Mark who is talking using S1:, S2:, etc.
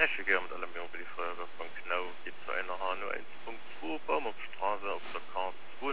S1: Nächtige mit allem über die Feuerwehr von Knau geht zu einer Hanno 1.2 Baum auf Straße auf der Karte